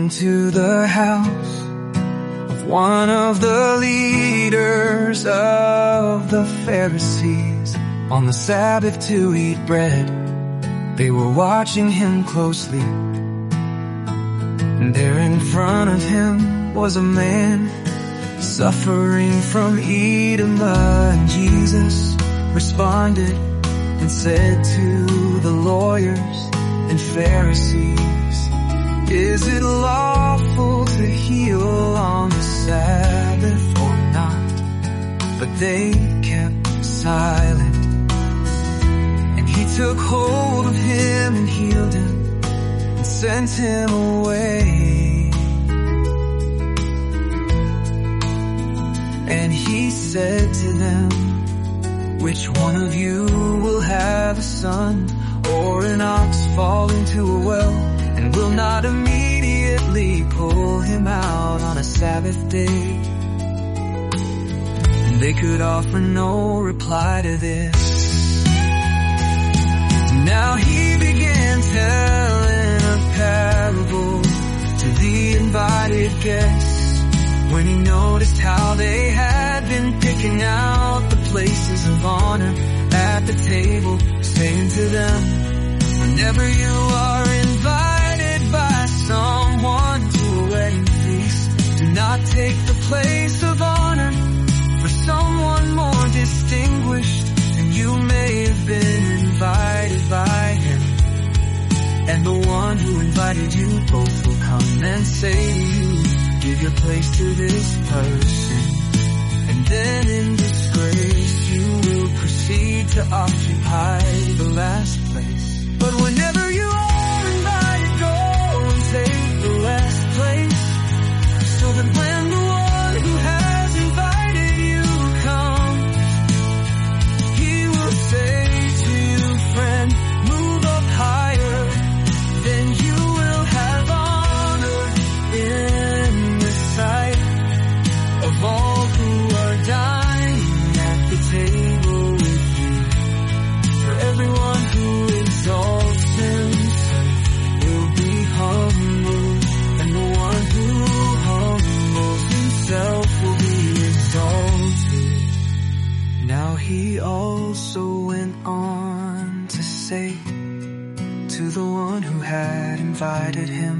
into the house of one of the leaders of the Pharisees on the Sabbath to eat bread. They were watching him closely, and there in front of him was a man suffering from edema. And Jesus responded and said to the lawyers and Pharisees, "Is it lawful to heal on the Sabbath or not?" But they kept silent. And he took hold of him and healed him and sent him away. And he said to them, "Which one of you will have a son or an ox fall into a well and will not immediately pull him out on a Sabbath day?" And they could offer no reply to this. Now he began telling a parable to the invited guests when he noticed how they had been picking out the places of honor at the table, saying to them, "Whenever you are invited by someone to a wedding feast, do not take the place of honor for someone more distinguished than you may have been invited by him. And the one who invited you both will come and say to you, 'Give your place to this person.' And then in disgrace you will proceed to occupy the last place. But whenever you are invited, go and take the last place, so that when the one who has invited you comes, he will say to you, 'Friend, move up higher, then you will have honor in the sight of all who are dining at the table with you. For everyone who exalts himself will be humbled, and the one who humbles himself will be exalted.'" Now he also went on to say to the one who had invited him,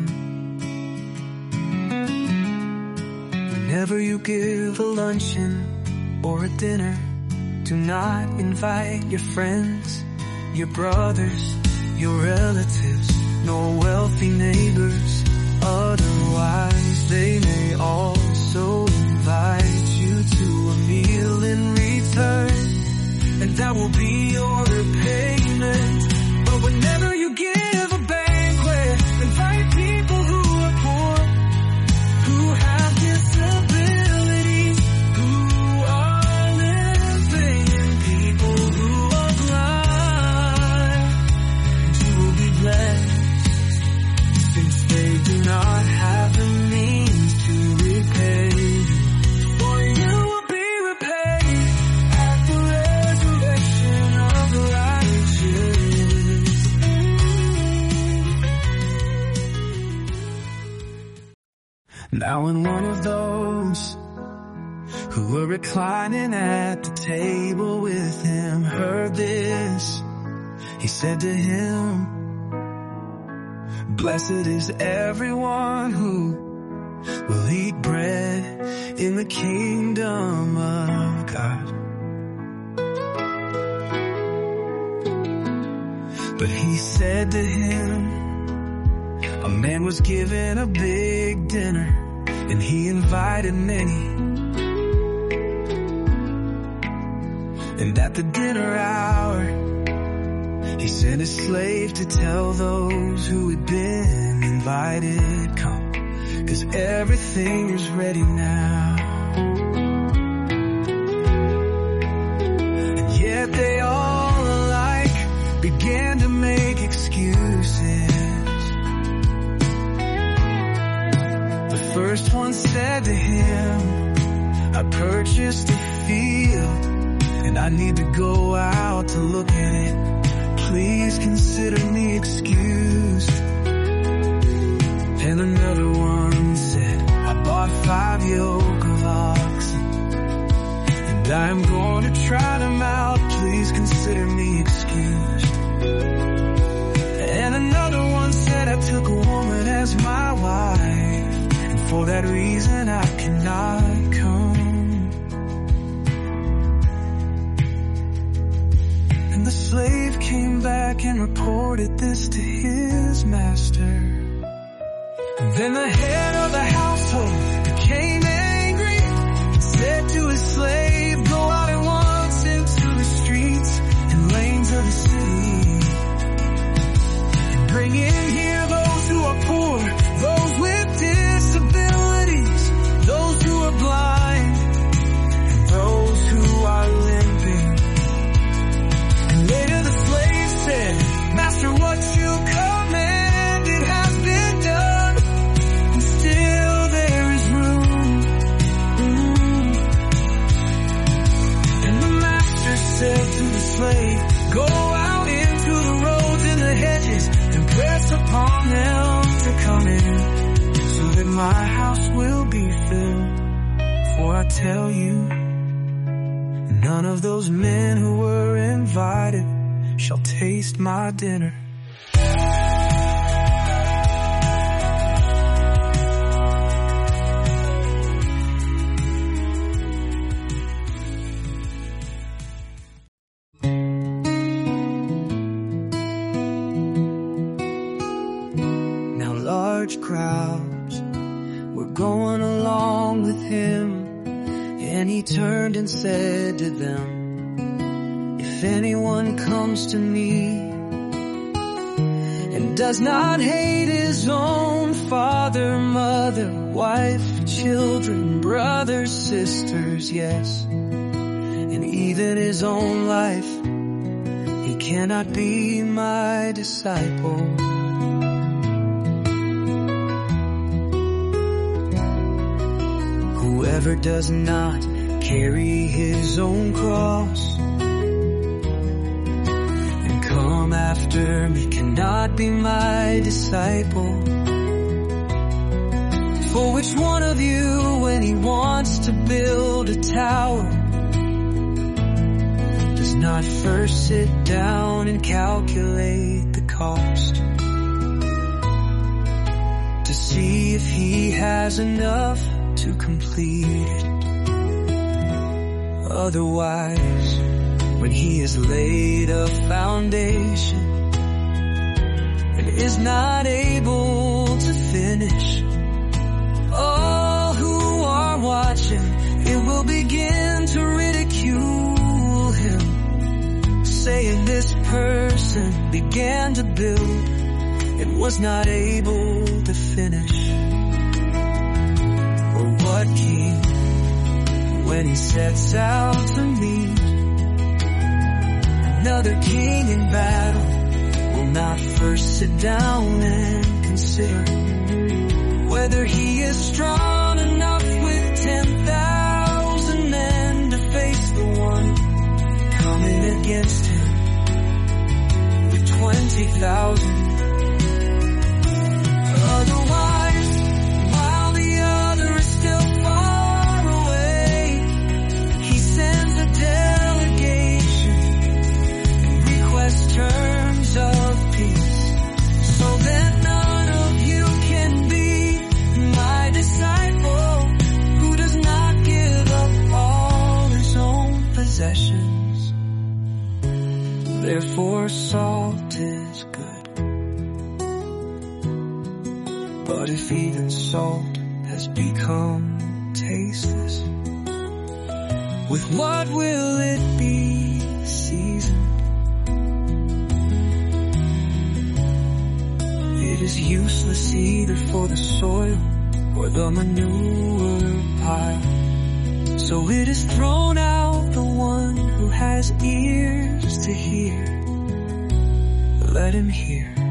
"Whenever you give a luncheon or a dinner, do not invite your friends, your brothers, your relatives, nor wealthy neighbors. Otherwise they may also invite you to a meal in return, and that will be your repayment. But whenever you give a banquet, invite people who are poor, who have disabilities, who are living, and people who are blind. And you will be blessed, since they do not have the means to repay you. For you will be repaid at the resurrection of the righteous." Now when one of those who were reclining at the table with him heard this, he said to him, "Blessed is everyone who will eat bread in the kingdom of God." But he said to him, "A man was given a big dinner, and he invited many. And at the dinner hour, he sent his slave to tell those who had been invited, 'Come, 'cause everything is ready now.' And yet they all alike began to make excuses. The first one said to him, "I purchased a field, and I need to go out to look at it. Please consider me excused." And another one said, I bought 5 yoke of oxen, and I'm going to try them out, please consider me excused. And another one said, I took a woman as my wife, and for that reason I cannot come. And the slave came back and reported this to his master. Then the head of the household became angry and said to his slave, go out at once into the streets and lanes of the city, and bring in here those who are poor, those with disabilities, those who are blind, and those who are limping. And later the slave said, Master, what you commanded has been done. Said to the slave, go out into the roads and the hedges and press upon them to come in, so that my house will be filled. For I tell you, none of those men who were invited shall taste my dinner. Crowds were going along with him, and he turned and said to them, if anyone comes to me and does not hate his own father, mother, wife, children, brothers, sisters, yes, and even his own life, he cannot be my disciple. Whoever does not carry his own cross and come after me cannot be my disciple. For which one of you, when he wants to build a tower, does not first sit down and calculate the cost to see if he has enough to complete it? Otherwise, when he has laid a foundation and is not able to finish, all who are watching, it will begin to ridicule him, saying this person began to build and was not able to finish. What king, when he sets out to meet another king in battle, will not first sit down and consider whether he is strong enough with 10,000 men to face the one coming against him with 20,000. Otherwise, while the other is still far away, he sends a delegation and requests terms of peace, so that none of you can be my disciple who does not give up all his own possessions. Therefore salt is good, but if even salt has become tasteless, with what will it be seasoned? It is useless either for the soil or the manure pile, so it is thrown out. The one who has ears to hear, let him hear.